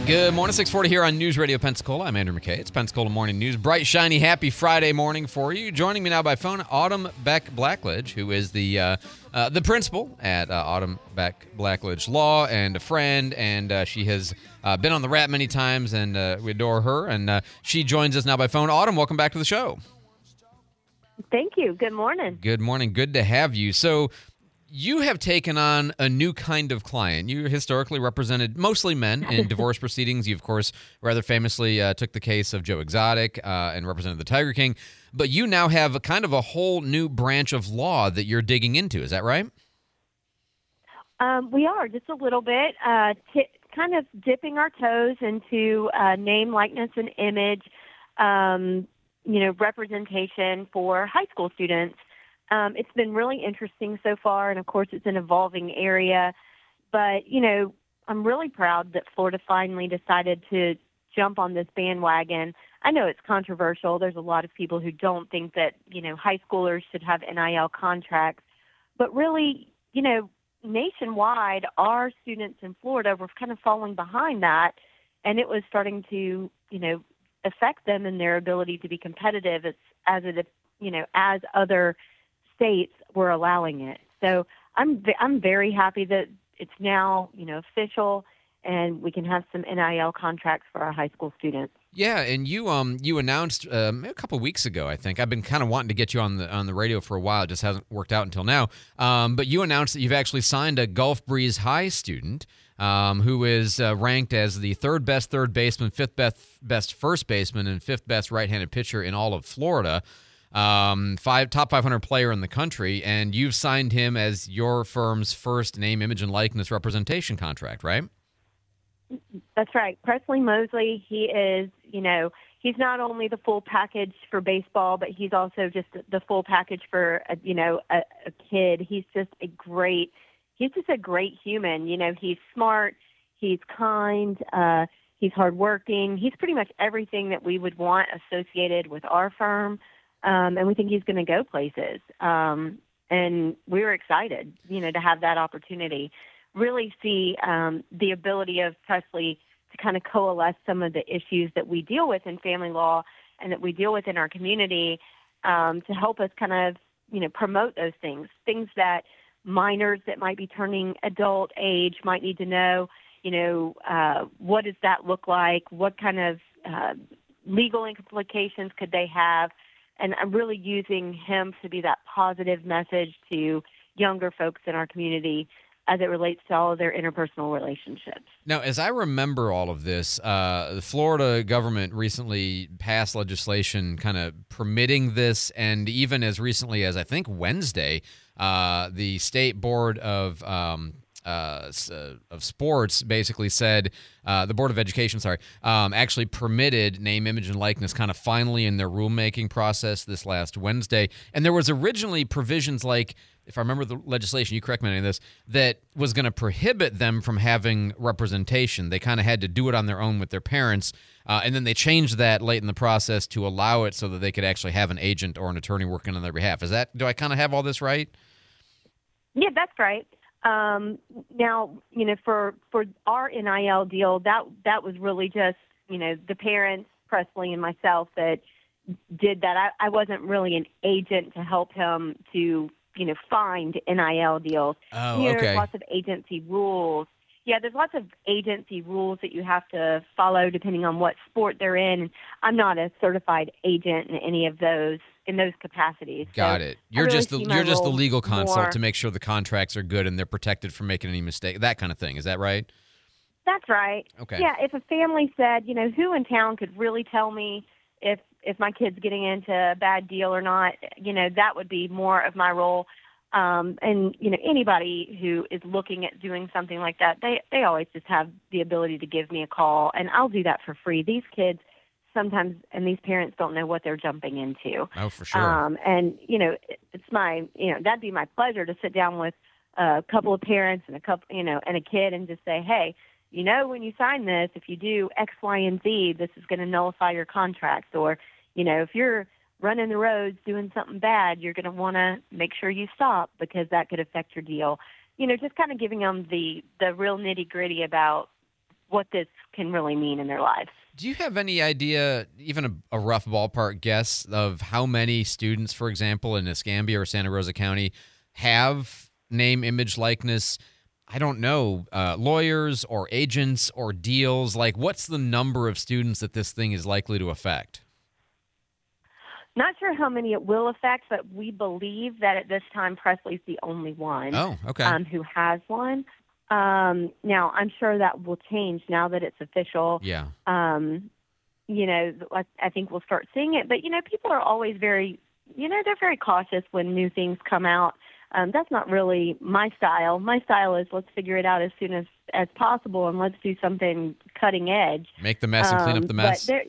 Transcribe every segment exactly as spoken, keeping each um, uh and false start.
Good morning, six forty here on News Radio Pensacola. I'm Andrew McKay. It's Pensacola Morning News. Bright, shiny, happy Friday morning for you. Joining me now by phone, Autumn Beck Blackledge, who is the uh, uh, the principal at uh, Autumn Beck Blackledge Law and a friend, and uh, she has uh, been on the rap many times, and uh, we adore her. And uh, she joins us now by phone. Autumn, welcome back to the show. Thank you. Good morning. Good morning. Good to have you. So, you have taken on a new kind of client. You historically represented mostly men in divorce proceedings. You, of course, rather famously uh, took the case of Joe Exotic uh, and represented the Tiger King. But you now have a kind of a whole new branch of law that you're digging into. Is that right? Um, we are, just a little bit, uh, t- kind of dipping our toes into uh, name, likeness, and image, um, you know, representation for high school students. Um, it's been really interesting so far, and of course it's an evolving area. But, you know, I'm really proud that Florida finally decided to jump on this bandwagon. I know it's controversial. There's a lot of people who don't think that, you know, high schoolers should have N I L contracts. But really, you know, nationwide, our students in Florida were kind of falling behind that, and it was starting to, you know, affect them in their ability to be competitive as, as it, you know, as other states were allowing it. So I'm I'm very happy that it's now, you know, official, and we can have some N I L contracts for our high school students. Yeah, and you um you announced um, a couple weeks ago, I think. I've been kind of wanting to get you on the on the radio for a while. It just hasn't worked out until now. Um, but you announced that you've actually signed a Gulf Breeze High student um, who is uh, ranked as the third best third baseman, fifth best best first baseman, and fifth best right-handed pitcher in all of Florida. Um, five top five hundred player in the country, and you've signed him as your firm's first name, image, and likeness representation contract, right? That's right. Presley Mosley, he is, you know, he's not only the full package for baseball, but he's also just the full package for, a, you know, a, a kid. He's just a great, he's just a great human. You know, he's smart, he's kind, uh, he's hardworking. He's pretty much everything that we would want associated with our firm. Um, and we think he's going to go places. Um, and we were excited, you know, to have that opportunity. Really see um, the ability of Presley to kind of coalesce some of the issues that we deal with in family law and that we deal with in our community um, to help us kind of, you know, promote those things, things that minors that might be turning adult age might need to know, you know, uh, what does that look like? What kind of uh, legal implications could they have? And I'm really using him to be that positive message to younger folks in our community as it relates to all of their interpersonal relationships. Now, as I remember all of this, uh, the Florida government recently passed legislation kind of permitting this, and even as recently as, I think, Wednesday, uh, the State Board of um, uh, of Sports basically said, uh, the Board of Education, sorry, um, actually permitted name, image, and likeness kind of finally in their rulemaking process this last Wednesday. And there was originally provisions like, if I remember the legislation, you correct me on this, that was going to prohibit them from having representation. They kind of had to do it on their own with their parents, uh, and then they changed that late in the process to allow it so that they could actually have an agent or an attorney working on their behalf. Is that, do I kind of have all this right? Yeah, that's right. Um, now, you know, for, for our N I L deal, that that was really just, you know, the parents, Presley and myself, that did that. I, I wasn't really an agent to help him to, you know, find N I L deals. Oh, you know, okay. There's lots of agency rules. Yeah, there's lots of agency rules that you have to follow depending on what sport they're in. I'm not a certified agent in any of those in those capacities. Got so it. You're really just the see my you're just the role legal consult more- to make sure the contracts are good and they're protected from making any mistake. That kind of thing. Is that right? That's right. Okay. Yeah, if a family said, you know, who in town could really tell me if if my kid's getting into a bad deal or not, you know, that would be more of my role. Um, and, you know, anybody who is looking at doing something like that, they, they always just have the ability to give me a call, and I'll do that for free. These kids sometimes, and these parents don't know what they're jumping into. Oh, for sure. Um, and, you know, it, it's my, you know, that'd be my pleasure to sit down with a couple of parents and a couple, you know, and a kid and just say, hey, you know, when you sign this, if you do X, Y, and Z, this is going to nullify your contract. Or, you know, if you're running the roads doing something bad, you're going to want to make sure you stop because that could affect your deal. You know, just kind of giving them the, the real nitty gritty about what this can really mean in their lives. Do you have any idea, even a, a rough ballpark guess, of how many students, for example, in Escambia or Santa Rosa County have name, image, likeness, I don't know, uh, lawyers or agents or deals? Like, what's the number of students that this thing is likely to affect? Not sure how many it will affect, but we believe that at this time Presley's the only one Oh, okay. um, who has one. Um, now, I'm sure that will change now that it's official. Yeah. Um, you know, I, I think we'll start seeing it. But, you know, people are always very, you know, they're very cautious when new things come out. Um, that's not really my style. My style is let's figure it out as soon as, as possible and let's do something cutting edge. Make the mess and clean up the Um, mess. but there-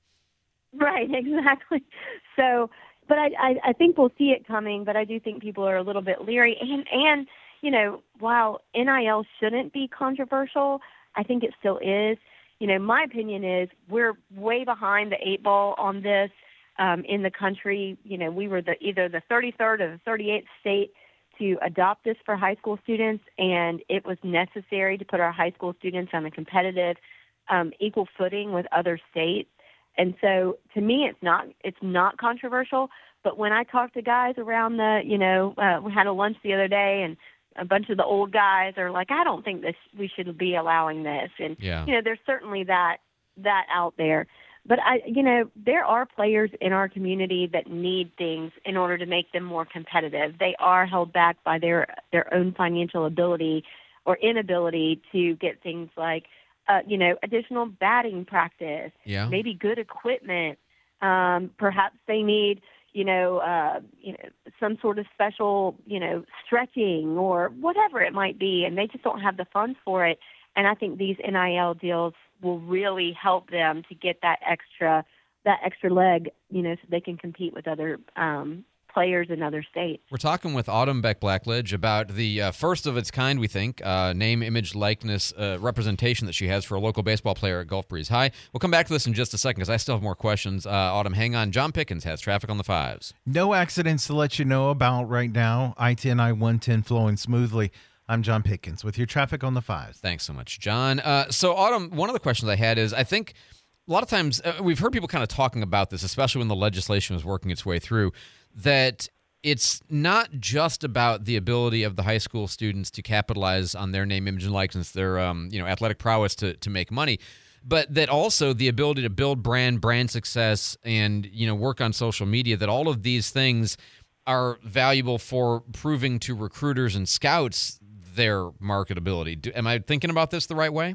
Right, exactly. So, but I, I, I think we'll see it coming, but I do think people are a little bit leery. And, and, you know, while N I L shouldn't be controversial, I think it still is. You know, my opinion is we're way behind the eight ball on this um, in the country. You know, we were the either the thirty-third or the thirty-eighth state to adopt this for high school students, and it was necessary to put our high school students on a competitive, um, equal footing with other states. And so, to me, it's not it's not controversial. But when I talk to guys around the, you know, uh, we had a lunch the other day, and a bunch of the old guys are like, I don't think this we should be allowing this. And Yeah. you know, there's certainly that that out there. But I, you know, there are players in our community that need things in order to make them more competitive. They are held back by their their own financial ability or inability to get things like, uh, you know, additional batting practice, Yeah. maybe good equipment. Um, perhaps they need, you know, uh, you know, some sort of special, you know, stretching or whatever it might be, and they just don't have the funds for it. And I think these N I L deals will really help them to get that extra, that extra leg, you know, so they can compete with other um, players in other states. We're talking with Autumn Beck Blackledge about the uh, first of its kind, we think, uh, name, image, likeness uh, representation that she has for a local baseball player at Gulf Breeze High. We'll come back to this in just a second because I still have more questions. Uh, Autumn, hang on. John Pickens has traffic on the fives. No accidents to let you know about right now. I ten, I one ten flowing smoothly. I'm John Pickens with your traffic on the fives. Thanks so much, John. Uh, so, Autumn, one of the questions I had is, I think a lot of times uh, we've heard people kind of talking about this, especially when the legislation was working its way through, that it's not just about the ability of the high school students to capitalize on their name, image, and likeness, their um, you know athletic prowess to to make money, but that also the ability to build brand, brand success, and you know work on social media. That all of these things are valuable for proving to recruiters and scouts their marketability. Do, am I thinking about this the right way?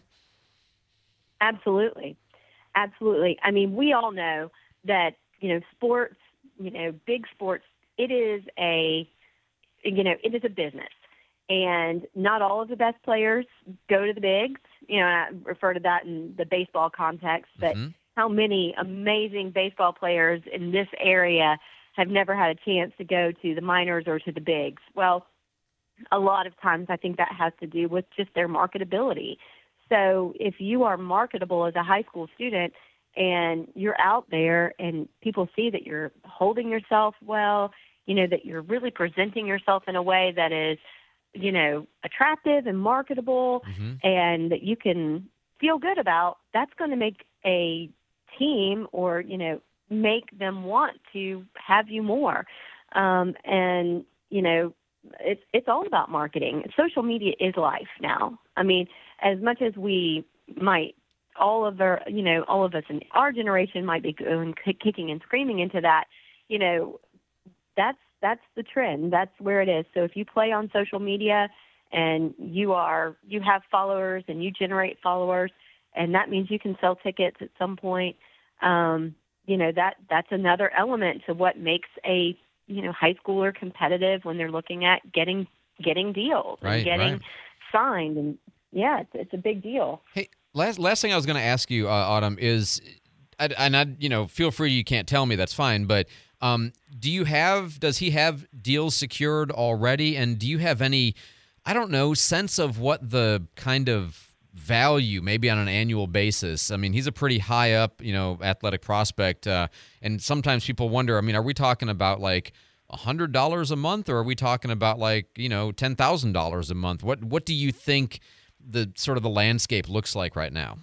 Absolutely. Absolutely. I mean, we all know that, you know, sports, you know, big sports, it is a, you know, it is a business. And not all of the best players go to the bigs. You know, and I refer to that in the baseball context, but Mm-hmm. how many amazing baseball players in this area have never had a chance to go to the minors or to the bigs? Well, a lot of times I think that has to do with just their marketability. So if you are marketable as a high school student and you're out there and people see that you're holding yourself well, you know, that you're really presenting yourself in a way that is, you know, attractive and marketable Mm-hmm. and that you can feel good about, that's going to make a team or, you know, make them want to have you more. Um, and, you know, It's it's all about marketing. Social media is life now. I mean, as much as we might, all of our, you know, all of us in our generation might be going kicking and screaming into that. You know, that's that's the trend. That's where it is. So if you play on social media and you are you have followers and you generate followers, and that means you can sell tickets at some point. Um, you know, that that's another element to what makes a you know, high schooler competitive when they're looking at getting getting deals Right, and getting right. signed. And, yeah, it's, it's a big deal. Hey, last last thing I was going to ask you, uh, Autumn, is, and I, you know, feel free, you can't tell me, that's fine, but um, do you have, does he have deals secured already? And do you have any, I don't know, sense of what the kind of value, maybe on an annual basis? I mean, he's a pretty high up, you know, athletic prospect. Uh, and sometimes people wonder, I mean, are we talking about like one hundred dollars a month, or are we talking about like, you know, ten thousand dollars a month? What What do you think the sort of the landscape looks like right now?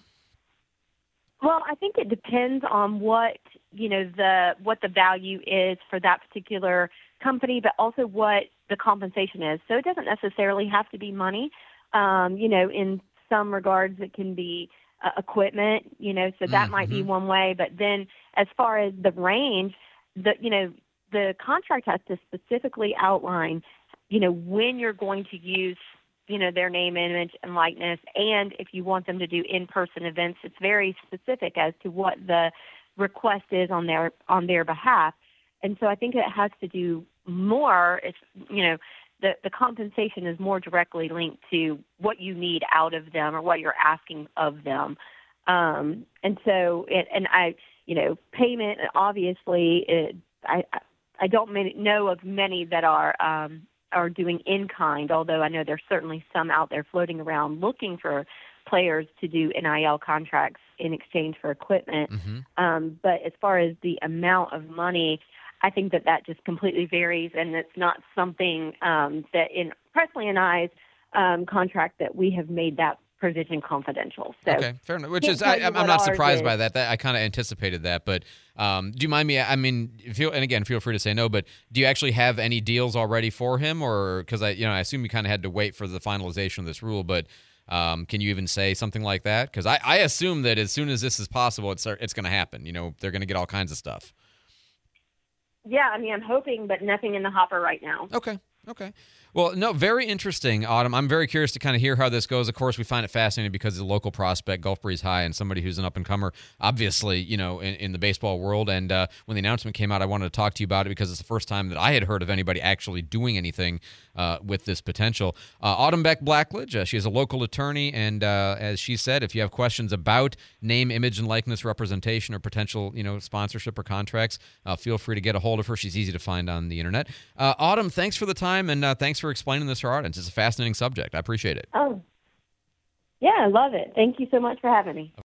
Well, I think it depends on what, you know, the what the value is for that particular company, but also what the compensation is. So it doesn't necessarily have to be money. Um, you know, in some regards, it can be uh, equipment, you know, so that Mm-hmm. might be one way. But then as far as the range, the, you know, the contract has to specifically outline, you know, when you're going to use, you know, their name, image, and likeness, and if you want them to do in-person events, it's very specific as to what the request is on their on their behalf. And so I think it has to do more, it's, you know, the, the compensation is more directly linked to what you need out of them or what you're asking of them. Um, and so, it, and I, you know, payment, obviously, it, I, I don't know of many that are, um, are doing in kind, although I know there's certainly some out there floating around looking for players to do N I L contracts in exchange for equipment. Mm-hmm. Um, but as far as the amount of money, I think that that just completely varies, and it's not something um, that in Presley and I's um, contract that we have made that provision confidential. So okay, fair enough. Which can't is, tell I, you I'm what not ours surprised is. by that. That I kind of anticipated that. But um, do you mind me? I mean, feel and again, feel free to say no. But do you actually have any deals already for him, or because I, you know, I assume you kind of had to wait for the finalization of this rule. But um, can you even say something like that? Because I, I assume that as soon as this is possible, it's it's going to happen. You know, they're going to get all kinds of stuff. Yeah, I mean, I'm hoping, but nothing in the hopper right now. Okay. Okay. Well, no, very interesting, Autumn. I'm very curious to kind of hear how this goes. Of course, we find it fascinating because it's a local prospect, Gulf Breeze High, and somebody who's an up-and-comer, obviously, you know, in, in the baseball world. And uh, when the announcement came out, I wanted to talk to you about it because it's the first time that I had heard of anybody actually doing anything uh, with this potential. Uh, Autumn Beck Blackledge, uh, she is a local attorney, and uh, as she said, if you have questions about name, image, and likeness representation or potential, you know, sponsorship or contracts, uh, feel free to get a hold of her. She's easy to find on the internet. Uh, Autumn, thanks for the time, and uh, thanks for explaining this to our audience. It's a fascinating subject. I appreciate it. Oh, yeah, I love it. Thank you so much for having me.